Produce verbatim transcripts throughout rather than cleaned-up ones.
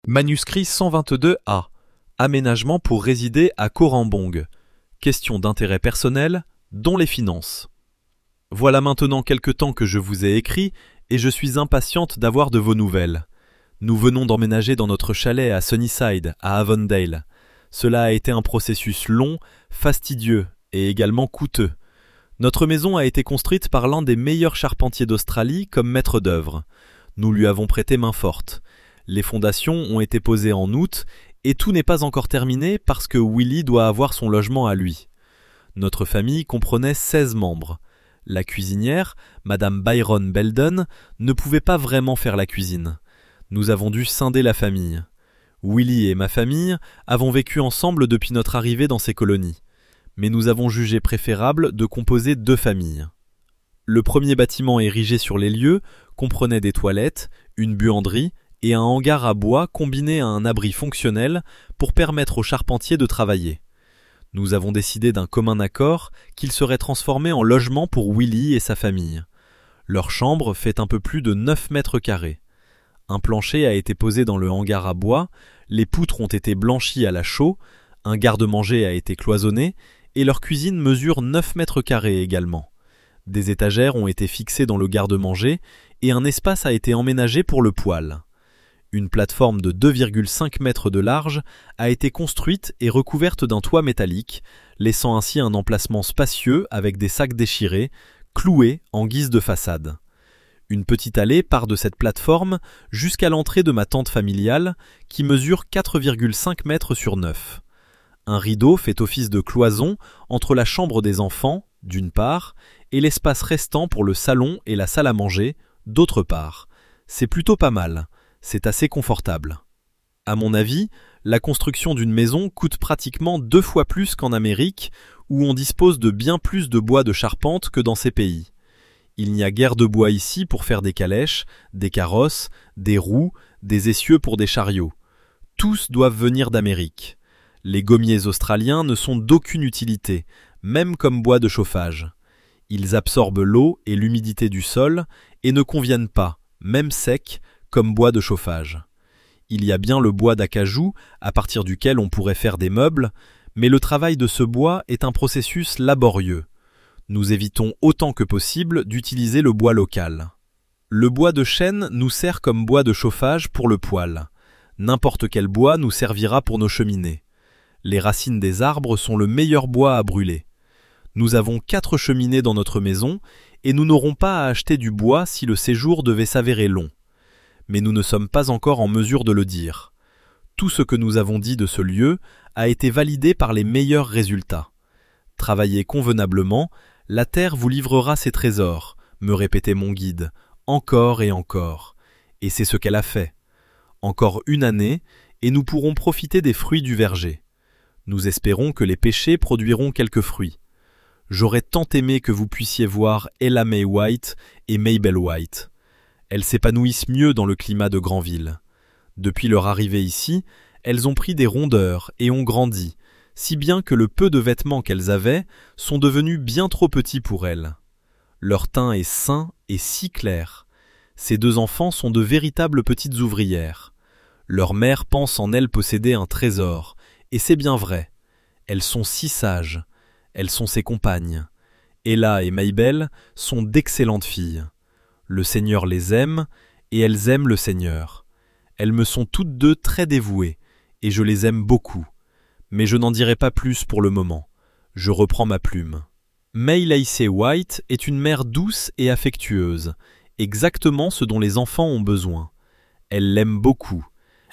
Manuscrit cent vingt-deux A. Aménagement pour résider à Koh Rambong. Question d'intérêt personnel, dont les finances. Voilà maintenant quelque temps que je vous ai écrit et je suis impatiente d'avoir de vos nouvelles. Nous venons d'emménager dans notre chalet à Sunnyside, à Avondale. Cela a été un processus long, fastidieux et également coûteux. Notre maison a été construite par l'un des meilleurs charpentiers d'Australie comme maître d'œuvre. Nous lui avons prêté main forte. Les fondations ont été posées en août et tout n'est pas encore terminé parce que Willy doit avoir son logement à lui. Notre famille comprenait seize membres. La cuisinière, Madame Byron Belden, ne pouvait pas vraiment faire la cuisine. Nous avons dû scinder la famille. Willy et ma famille avons vécu ensemble depuis notre arrivée dans ces colonies. Mais nous avons jugé préférable de composer deux familles. Le premier bâtiment érigé sur les lieux comprenait des toilettes, une buanderie et un hangar à bois combiné à un abri fonctionnel pour permettre aux charpentiers de travailler. Nous avons décidé d'un commun accord qu'il serait transformé en logement pour Willy et sa famille. Leur chambre fait un peu plus de neuf mètres carrés. Un plancher a été posé dans le hangar à bois, les poutres ont été blanchies à la chaux, un garde-manger a été cloisonné et leur cuisine mesure neuf mètres carrés également. Des étagères ont été fixées dans le garde-manger et un espace a été emménagé pour le poêle. Une plateforme de deux virgule cinq mètres de large a été construite et recouverte d'un toit métallique, laissant ainsi un emplacement spacieux avec des sacs déchirés, cloués en guise de façade. Une petite allée part de cette plateforme jusqu'à l'entrée de ma tente familiale qui mesure quatre virgule cinq mètres sur neuf. Un rideau fait office de cloison entre la chambre des enfants, d'une part, et l'espace restant pour le salon et la salle à manger, d'autre part. C'est plutôt pas mal. C'est assez confortable. À mon avis, la construction d'une maison coûte pratiquement deux fois plus qu'en Amérique, où on dispose de bien plus de bois de charpente que dans ces pays. Il n'y a guère de bois ici pour faire des calèches, des carrosses, des roues, des essieux pour des chariots. Tous doivent venir d'Amérique. Les gommiers australiens ne sont d'aucune utilité, même comme bois de chauffage. Ils absorbent l'eau et l'humidité du sol et ne conviennent pas, même secs, comme bois de chauffage. Il y a bien le bois d'acajou, à partir duquel on pourrait faire des meubles, mais le travail de ce bois est un processus laborieux. Nous évitons autant que possible d'utiliser le bois local. Le bois de chêne nous sert comme bois de chauffage pour le poêle. N'importe quel bois nous servira pour nos cheminées. Les racines des arbres sont le meilleur bois à brûler. Nous avons quatre cheminées dans notre maison et nous n'aurons pas à acheter du bois si le séjour devait s'avérer long. Mais nous ne sommes pas encore en mesure de le dire. Tout ce que nous avons dit de ce lieu a été validé par les meilleurs résultats. Travaillez convenablement, la terre vous livrera ses trésors, me répétait mon guide, encore et encore. Et c'est ce qu'elle a fait. Encore une année, et nous pourrons profiter des fruits du verger. Nous espérons que les pêchers produiront quelques fruits. J'aurais tant aimé que vous puissiez voir Ella May White et Mabel White. Elles s'épanouissent mieux dans le climat de Granville. Depuis leur arrivée ici, elles ont pris des rondeurs et ont grandi, si bien que le peu de vêtements qu'elles avaient sont devenus bien trop petits pour elles. Leur teint est sain et si clair. Ces deux enfants sont de véritables petites ouvrières. Leur mère pense en elles posséder un trésor, et c'est bien vrai. Elles sont si sages. Elles sont ses compagnes. Ella et Mabel sont d'excellentes filles. Le Seigneur les aime, et elles aiment le Seigneur. Elles me sont toutes deux très dévouées, et je les aime beaucoup. Mais je n'en dirai pas plus pour le moment. Je reprends ma plume. May Lacey White est une mère douce et affectueuse, exactement ce dont les enfants ont besoin. Elle l'aime beaucoup.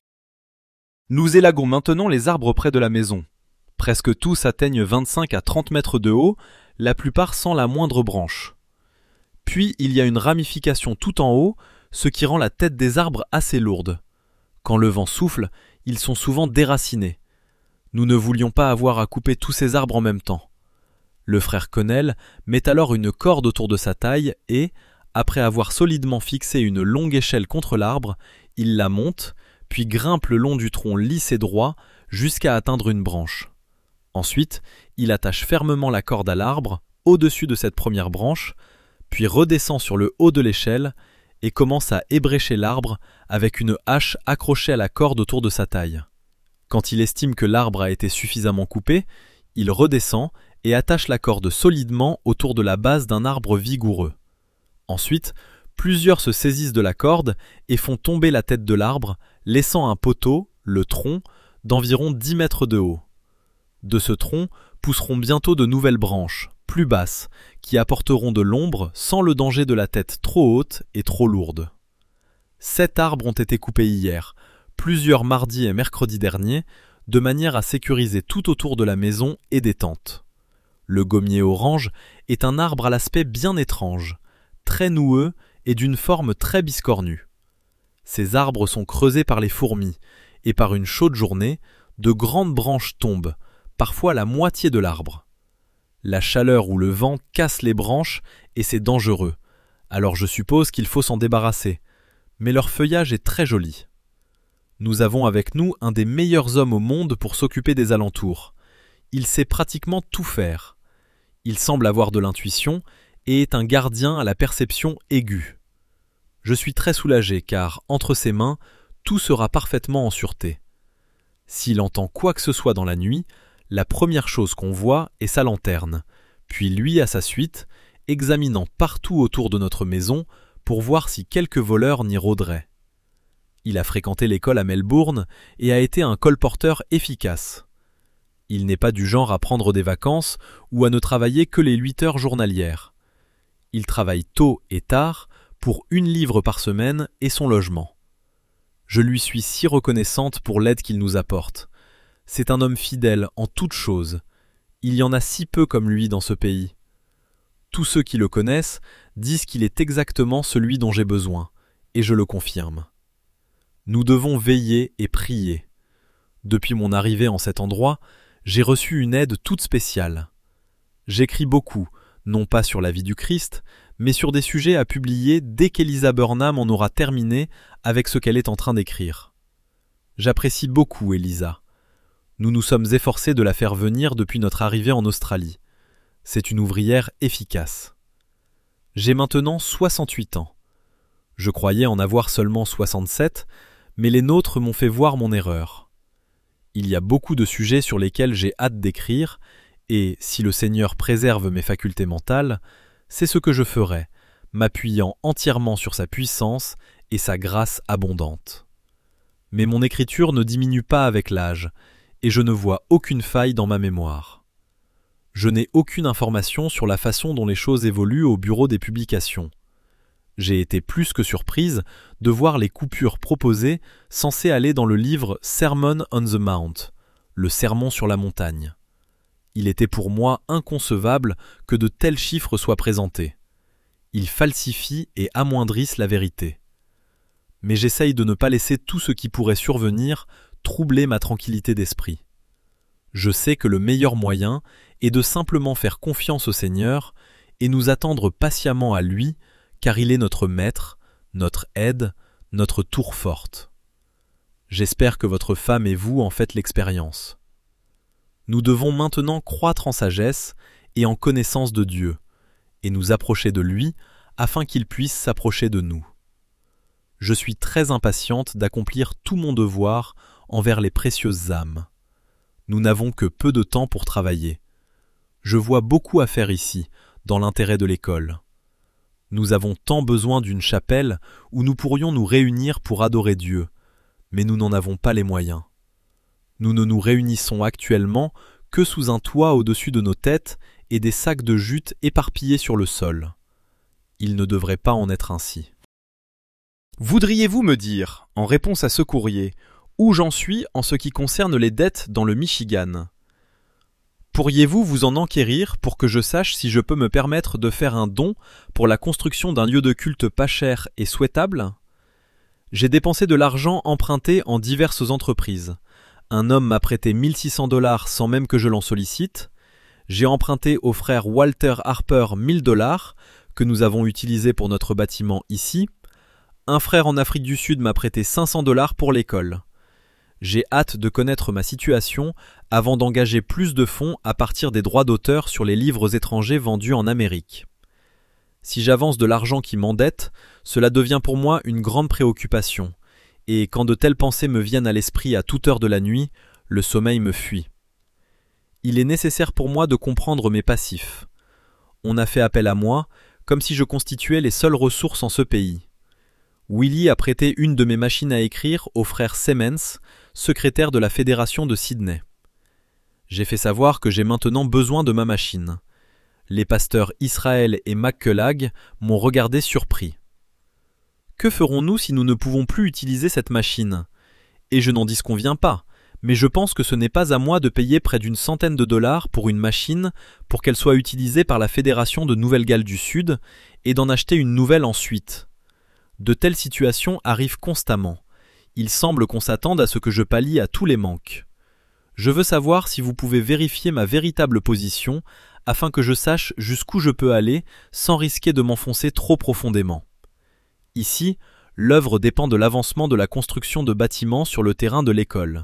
Nous élaguons maintenant les arbres près de la maison. Presque tous atteignent vingt-cinq à trente mètres de haut, la plupart sans la moindre branche. Puis il y a une ramification tout en haut, ce qui rend la tête des arbres assez lourde. Quand le vent souffle, ils sont souvent déracinés. Nous ne voulions pas avoir à couper tous ces arbres en même temps. Le frère Connell met alors une corde autour de sa taille et, après avoir solidement fixé une longue échelle contre l'arbre, il la monte, puis grimpe le long du tronc lisse et droit jusqu'à atteindre une branche. Ensuite, il attache fermement la corde à l'arbre, au-dessus de cette première branche, puis redescend sur le haut de l'échelle et commence à ébrécher l'arbre avec une hache accrochée à la corde autour de sa taille. Quand il estime que l'arbre a été suffisamment coupé, il redescend et attache la corde solidement autour de la base d'un arbre vigoureux. Ensuite, plusieurs se saisissent de la corde et font tomber la tête de l'arbre, laissant un poteau, le tronc, d'environ dix mètres de haut. De ce tronc pousseront bientôt de nouvelles branches, plus basses, qui apporteront de l'ombre sans le danger de la tête trop haute et trop lourde. Sept arbres ont été coupés hier, plusieurs mardi et mercredi dernier, de manière à sécuriser tout autour de la maison et des tentes. Le gommier orange est un arbre à l'aspect bien étrange, très noueux et d'une forme très biscornue. Ces arbres sont creusés par les fourmis, et par une chaude journée, de grandes branches tombent, parfois la moitié de l'arbre. La chaleur ou le vent casse les branches et c'est dangereux, alors je suppose qu'il faut s'en débarrasser, mais leur feuillage est très joli. Nous avons avec nous un des meilleurs hommes au monde pour s'occuper des alentours. Il sait pratiquement tout faire. Il semble avoir de l'intuition et est un gardien à la perception aiguë. Je suis très soulagé car, entre ses mains, tout sera parfaitement en sûreté. S'il entend quoi que ce soit dans la nuit, la première chose qu'on voit est sa lanterne, puis lui à sa suite, examinant partout autour de notre maison pour voir si quelques voleurs n'y rôderaient. Il a fréquenté l'école à Melbourne et a été un colporteur efficace. Il n'est pas du genre à prendre des vacances ou à ne travailler que les huit heures journalières. Il travaille tôt et tard pour une livre par semaine et son logement. Je lui suis si reconnaissante pour l'aide qu'il nous apporte. C'est un homme fidèle en toutes choses. Il y en a si peu comme lui dans ce pays. Tous ceux qui le connaissent disent qu'il est exactement celui dont j'ai besoin, et je le confirme. Nous devons veiller et prier. Depuis mon arrivée en cet endroit, j'ai reçu une aide toute spéciale. J'écris beaucoup, non pas sur la vie du Christ, mais sur des sujets à publier dès qu'Elisa Burnham en aura terminé avec ce qu'elle est en train d'écrire. J'apprécie beaucoup Elisa. Nous nous sommes efforcés de la faire venir depuis notre arrivée en Australie. C'est une ouvrière efficace. J'ai maintenant soixante-huit ans. Je croyais en avoir seulement soixante-sept, mais les nôtres m'ont fait voir mon erreur. Il y a beaucoup de sujets sur lesquels j'ai hâte d'écrire, et, si le Seigneur préserve mes facultés mentales, c'est ce que je ferai, m'appuyant entièrement sur sa puissance et sa grâce abondante. Mais mon écriture ne diminue pas avec l'âge, et je ne vois aucune faille dans ma mémoire. Je n'ai aucune information sur la façon dont les choses évoluent au bureau des publications. J'ai été plus que surprise de voir les coupures proposées censées aller dans le livre Sermon on the Mount, le sermon sur la montagne. Il était pour moi inconcevable que de tels chiffres soient présentés. Ils falsifient et amoindrissent la vérité. Mais j'essaye de ne pas laisser tout ce qui pourrait survenir troubler ma tranquillité d'esprit. Je sais que le meilleur moyen est de simplement faire confiance au Seigneur et nous attendre patiemment à lui, car il est notre maître, notre aide, notre tour forte. J'espère que votre femme et vous en faites l'expérience. Nous devons maintenant croître en sagesse et en connaissance de Dieu, et nous approcher de lui afin qu'il puisse s'approcher de nous. Je suis très impatiente d'accomplir tout mon devoir envers les précieuses âmes. Nous n'avons que peu de temps pour travailler. Je vois beaucoup à faire ici, dans l'intérêt de l'école. Nous avons tant besoin d'une chapelle où nous pourrions nous réunir pour adorer Dieu, mais nous n'en avons pas les moyens. Nous ne nous réunissons actuellement que sous un toit au-dessus de nos têtes et des sacs de jute éparpillés sur le sol. Il ne devrait pas en être ainsi. Voudriez-vous me dire, en réponse à ce courrier, où j'en suis en ce qui concerne les dettes dans le Michigan ? Pourriez-vous vous en enquérir pour que je sache si je peux me permettre de faire un don pour la construction d'un lieu de culte pas cher et souhaitable ? J'ai dépensé de l'argent emprunté en diverses entreprises. Un homme m'a prêté mille six cents dollars sans même que je l'en sollicite. J'ai emprunté au frère Walter Harper mille dollars que nous avons utilisés pour notre bâtiment ici. Un frère en Afrique du Sud m'a prêté cinq cents dollars pour l'école. J'ai hâte de connaître ma situation avant d'engager plus de fonds à partir des droits d'auteur sur les livres étrangers vendus en Amérique. Si j'avance de l'argent qui m'endette, cela devient pour moi une grande préoccupation, et quand de telles pensées me viennent à l'esprit à toute heure de la nuit, le sommeil me fuit. Il est nécessaire pour moi de comprendre mes passifs. On a fait appel à moi, comme si je constituais les seules ressources en ce pays. Willy a prêté une de mes machines à écrire au frère Simmons, secrétaire de la Fédération de Sydney. J'ai fait savoir que j'ai maintenant besoin de ma machine. Les pasteurs Israël et McCulloch m'ont regardé surpris. Que ferons-nous si nous ne pouvons plus utiliser cette machine ? Et je n'en disconviens pas, mais je pense que ce n'est pas à moi de payer près d'une centaine de dollars pour une machine pour qu'elle soit utilisée par la Fédération de Nouvelle-Galles du Sud et d'en acheter une nouvelle ensuite. De telles situations arrivent constamment. Il semble qu'on s'attende à ce que je pallie à tous les manques. Je veux savoir si vous pouvez vérifier ma véritable position afin que je sache jusqu'où je peux aller sans risquer de m'enfoncer trop profondément. Ici, l'œuvre dépend de l'avancement de la construction de bâtiments sur le terrain de l'école.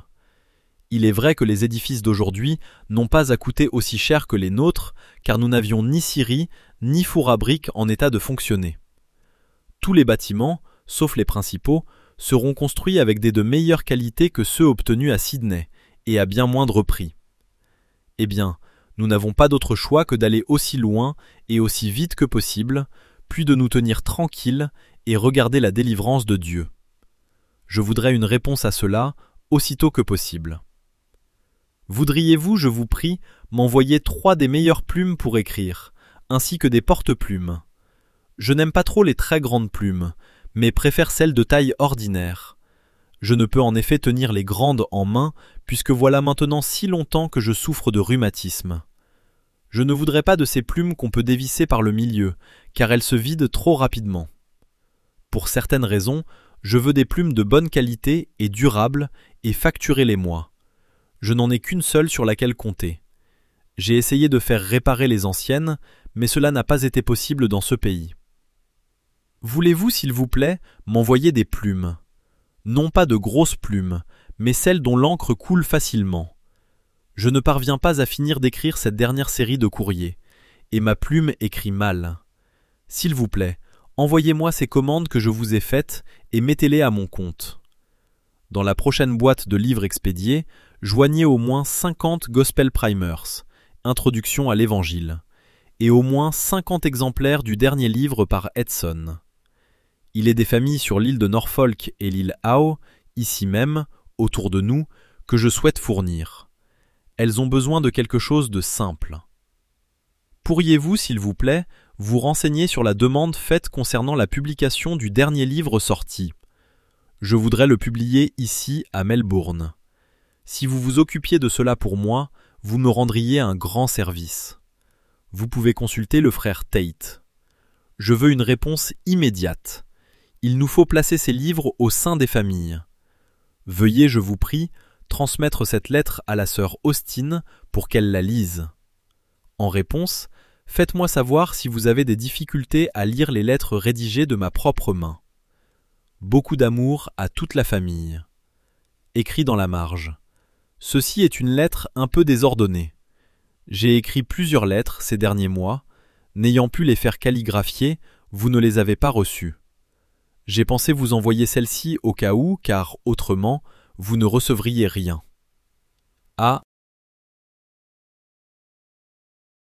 Il est vrai que les édifices d'aujourd'hui n'ont pas à coûter aussi cher que les nôtres, car nous n'avions ni scierie, ni four à briques en état de fonctionner. Tous les bâtiments, sauf les principaux, seront construits avec des de meilleure qualité que ceux obtenus à Sydney, et à bien moindre prix. Eh bien, nous n'avons pas d'autre choix que d'aller aussi loin et aussi vite que possible, puis de nous tenir tranquilles et regarder la délivrance de Dieu. Je voudrais une réponse à cela aussitôt que possible. Voudriez-vous, je vous prie, m'envoyer trois des meilleures plumes pour écrire, ainsi que des porte-plumes. Je n'aime pas trop les très grandes plumes, mais préfère celles de taille ordinaire. Je ne peux en effet tenir les grandes en main, puisque voilà maintenant si longtemps que je souffre de rhumatisme. Je ne voudrais pas de ces plumes qu'on peut dévisser par le milieu, car elles se vident trop rapidement. Pour certaines raisons, je veux des plumes de bonne qualité et durables, et facturez-les moi. Je n'en ai qu'une seule sur laquelle compter. J'ai essayé de faire réparer les anciennes, mais cela n'a pas été possible dans ce pays. Voulez-vous, s'il vous plaît, m'envoyer des plumes ? Non pas de grosses plumes, mais celles dont l'encre coule facilement. Je ne parviens pas à finir d'écrire cette dernière série de courriers, et ma plume écrit mal. S'il vous plaît, envoyez-moi ces commandes que je vous ai faites et mettez-les à mon compte. Dans la prochaine boîte de livres expédiés, joignez au moins cinquante Gospel Primers, Introduction à l'Évangile, et au moins cinquante exemplaires du dernier livre par Edson. Il est des familles sur l'île de Norfolk et l'île Howe, ici même, autour de nous, que je souhaite fournir. Elles ont besoin de quelque chose de simple. Pourriez-vous, s'il vous plaît, vous renseigner sur la demande faite concernant la publication du dernier livre sorti ? Je voudrais le publier ici, à Melbourne. Si vous vous occupiez de cela pour moi, vous me rendriez un grand service. Vous pouvez consulter le frère Tate. Je veux une réponse immédiate. Il nous faut placer ces livres au sein des familles. Veuillez, je vous prie, transmettre cette lettre à la sœur Austin pour qu'elle la lise. En réponse, faites-moi savoir si vous avez des difficultés à lire les lettres rédigées de ma propre main. Beaucoup d'amour à toute la famille. Écrit dans la marge. Ceci est une lettre un peu désordonnée. J'ai écrit plusieurs lettres ces derniers mois. N'ayant pu les faire calligraphier, vous ne les avez pas reçues. J'ai pensé vous envoyer celle-ci au cas où, car autrement, vous ne recevriez rien. A.